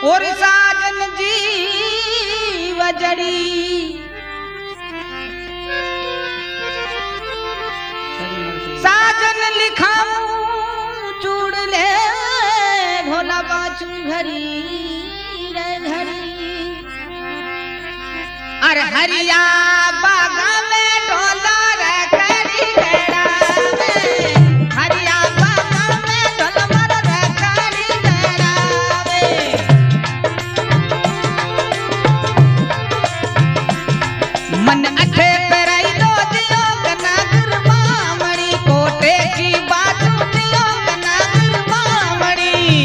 और साजन जी वजड़ी साजन लिखाऊं चूड़ ले ढोला बाजू घड़ी रे घड़ी अरे हरिया बागा में ढोला रे कड़ी गड़ा में हरिया बागा में ढोला मर रे कड़ी गड़ा में मन अठे पेराई दो दियो कनागर मामड़ी कोटे की बाजू दियो कनागर मामड़ी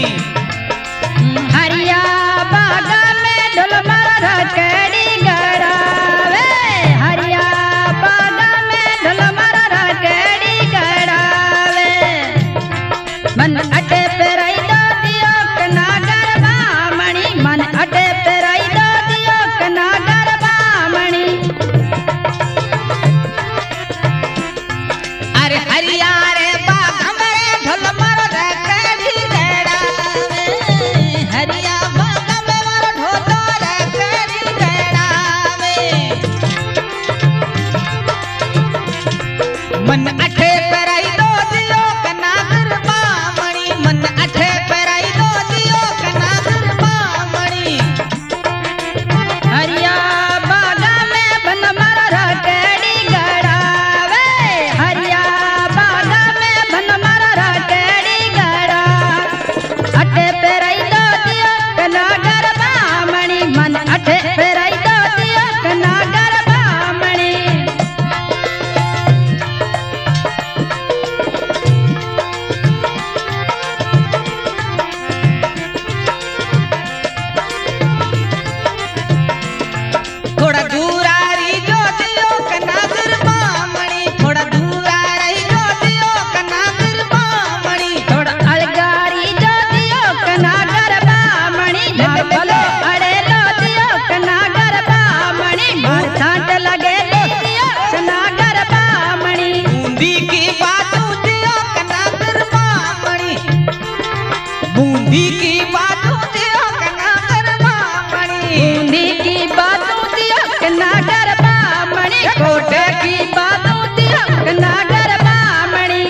हरिया बागा में ढोल मारा कड़ी गड़ावे हरिया बागा में ढोल मारा कड़ी गड़ावे मन अटे पेराई दो दियो कनागर बामणी मन अटे पेराई दो दियो कनागर बामणी अरे हरिया रे बागा में ढोल मर रे कड़ी गड़ा में हरिया बागा में मर ढोल रे कड़ी गड़ा में मन अठे पेराई दो दियो कनागर बामणी मन अठे पेराई दो दियो कनागर बामणी हरिया बागा में बन मारा कड़ी गड़ावे हरिया बागा में बन मारा कड़ी गड़ा अटे पेराई दो दियो कनागर बामणी मन अटे पेराई दो दियो कनागर बामणी थोड़ा दूर आ रही जो दियो कनागर बामणी थोड़ा दूर आ रही जो दियो कनागर बामणी थोड़ा अलगारी जो दियो कनागर बामणी मार भलो अड़े लो दियो कनागर बामणी मार छांट लगे दियो कनागर बामणी बूंदी की बातू दियो कनागर बामणी बूंदी की बातू दियो कनागर बामणी बूंदी की बातों दियो कनागर बामणी कोटे की बातों दियो कनागर बामणी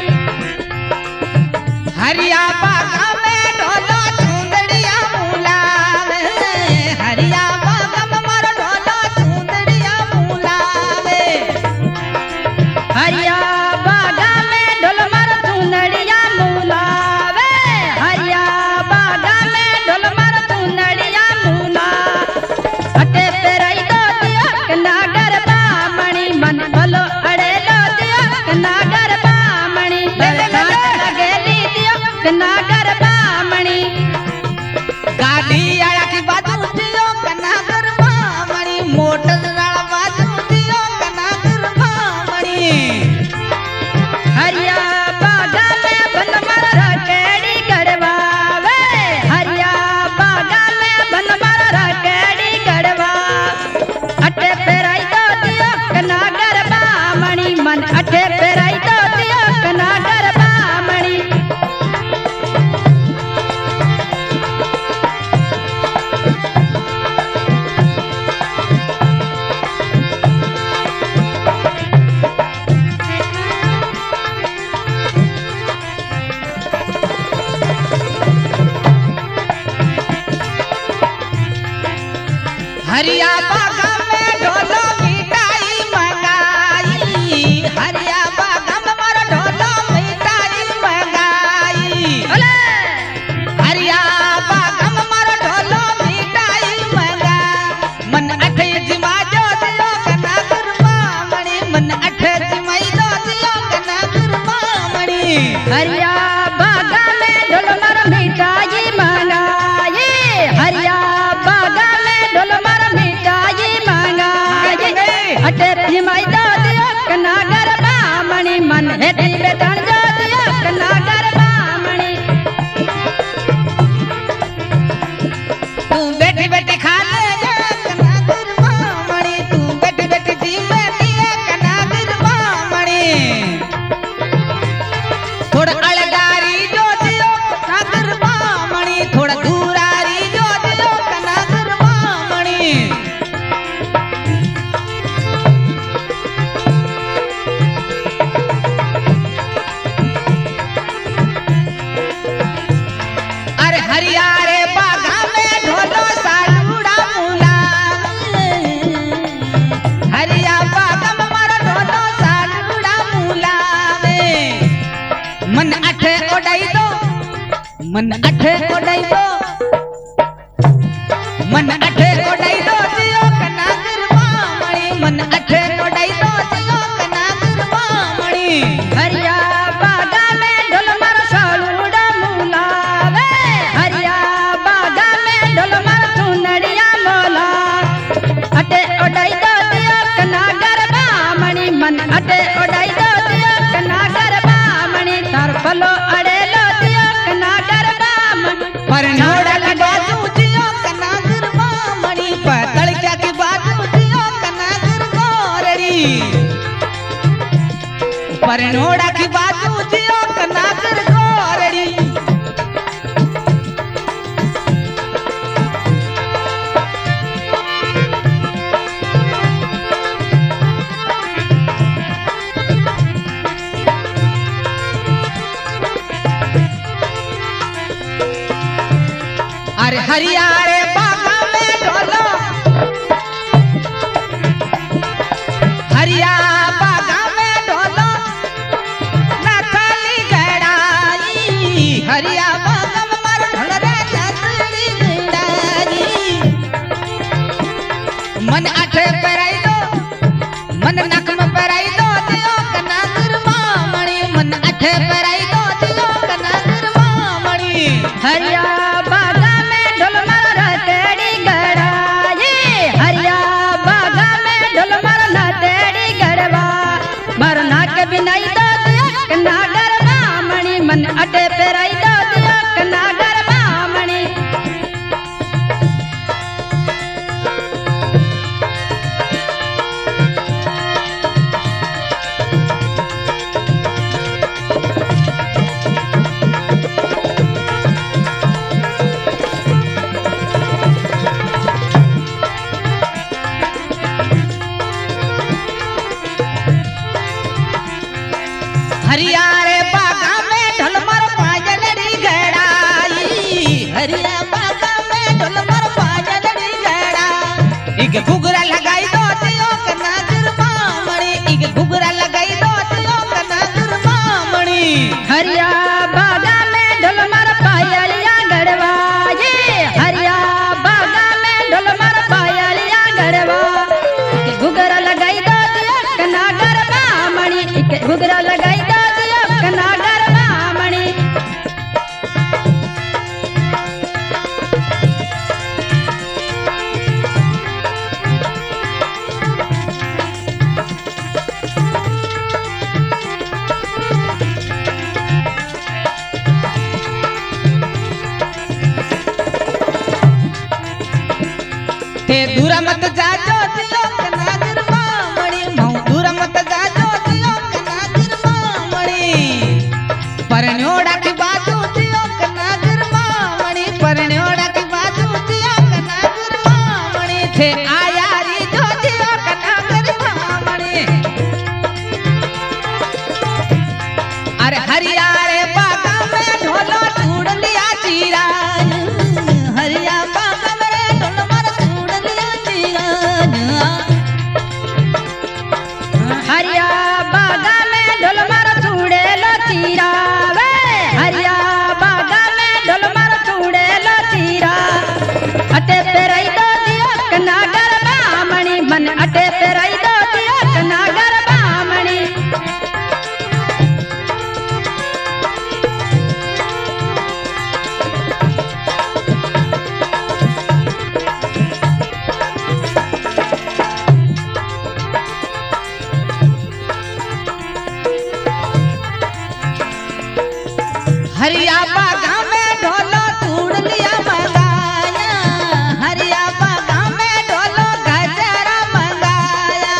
हरिया बागा में ढोलो चूंदड़िया मुलावे हरिया बागा में मर ढोलो चूंदड़िया मुलावे हरिया बागा में ढोल मार चुनड़िया मुलावे हरिया बागा में ढोल मार चुनड़िया मुला अटे पेराई दो दियो कनागर बामणी मन भलो अड़े लो दियो कनागर बामणी लगेली दियो कनागर बामणी गाड़ी आया की बाजू दियो कनागर बामणी मोटर वाला बाजू दियो कनागर बामणी हरिया बागा में बन मारा केड़ी गड़वावे हरिया बागा में बन मारा केड़ी गड़वा अटे पेराई दो दियो कनागर बामणी मन अटे पेराई दो दियो कनागर बामणी हरिया बागा में ढोलो मिठाई मंगाई हरिया बागा में मर ढोलो मिठाई मंगाई ओले हरिया बागा में मर ढोलो मिठाई मंगा मन अठे जिमा जो दियो कनागर बामणी मन अठे जिमाई दो दियो कनागर बामणी हरिया बागा में ढोल मार मिठाई मंगाई हरिया बागा में ढोल मार मिठाई मंगाई अटे जिमाई दो दियो कनागर बामणी मन हेठी बेटन दो दियो कनागर बामणी तू बेटी बेटी खा ले जा कनागर बामणी तू बेटी बेटी जी में दिए कनागर बामणी थोड़ा अलगारी जो दियो कनागर बामणी थोड़ा दूरारी जो दियो मन अठे ओडाई दो दियो कना गरबा मणि मन अठे ओडाई दो दियो कना गरबा मणि हरिया बागा में ढोल मार सालूड़ा मुलावे हरिया बागा में ढोल मार चुनड़िया मोला अटे ओडाई दो दियो कना गरबा मणि मन अटे ओडाई दो दियो कना गरबा मणि तार फलो अड़े लो दियो कना गरबा मणि परनोड़ा की बाजू दियो कना गरबा मणि पतड़का की बाजू दियो कना गरबा रड़ी परनोड़ा की बाजू दियो कना गरबा रड़ी अरे हरिया रे बागा में ढोलो हरिया बागा में ढोलो नथली गड़ाई हरिया बागा में मार ढोल रे नथली गड़ाई मन अठे पेराई दो मन नक में पेराई दो दियो कना गरबा मणि मन अठे पेराई दो दियो कना गरबा मणि हरिया बागा में ढोल मार रतेड़ी गड़ाई हरिया बागा में ढोल मार रतेड़ी गड़वा मरना के बिनाई दो दियो कना गरबा मणि मन अटे पेराई दो दियो कना गरबा मणि हरिया रे बागा में ढोल मार पाजलड़ी गड़ाई हरिया बागा में ढोल मार पाजलड़ी गड़ा इक घुघरा लगाई दो दियो कना गरबा मणि इक घुघरा लगाई दो दियो कना गरबा मणि हरिया बागा में ढोल मार पायलिया गड़वा ये हरिया बागा में ढोल मार पायलिया गड़वा के घुघरा लगाई दो दियो कना गरबा मणि के घुघरा लगाई दो दियो कना गरबा मणि ते दूर मत जाजो दियो कना गरबा मणि मऊ दूर मत जाजो दियो कना गरबा मणि परन्योड़ा की बाजू दियो कना गरबा मणि परन्योड़ा की बाजू दियो कना गरबा मणि थे आयारी जो दियो कना गरबा मणि अरे हरिया रे बागा में ढोलो चूड़ लिया चीरा हरिया बागा में ढोल मार चूड़ लिया चीरा हरिया बागा में ढोल मार चूड़े लो चीरा वे हरिया बागा में ढोल मार चूड़े लो चीरा अटे पेराई दो दियो कना गरबा मणि मन अटे पेराई दो दियो कना गरबा मणि हरिया बागा में ढोलो चूड़ लिया मंगाया हरिया बागा में ढोलो गजरा मंगाया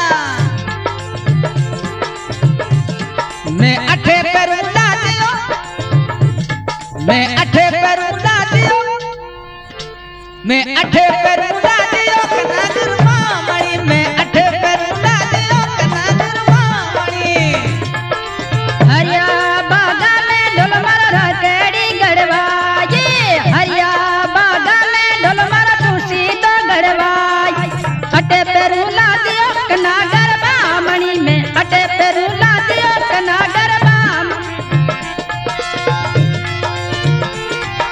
मैं अठे पेरूला दियो मैं अठे पेरूला दियो मैं अठे पेरूला दियो कना गरबा मणि मैं अठे पेरूला दियो कना गरबा मणि हरिया बागा में ढोल मार रतेड़ी गड़वा ये हरिया बागा में ढोल मार तुसी तो गड़वा अटे पेरूला दियो कना गरबा मणि में अटे पेरूला दियो कना गरबा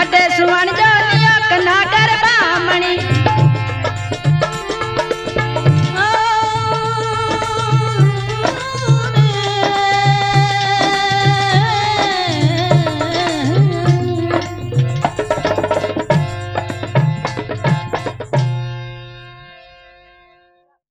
ते सुवन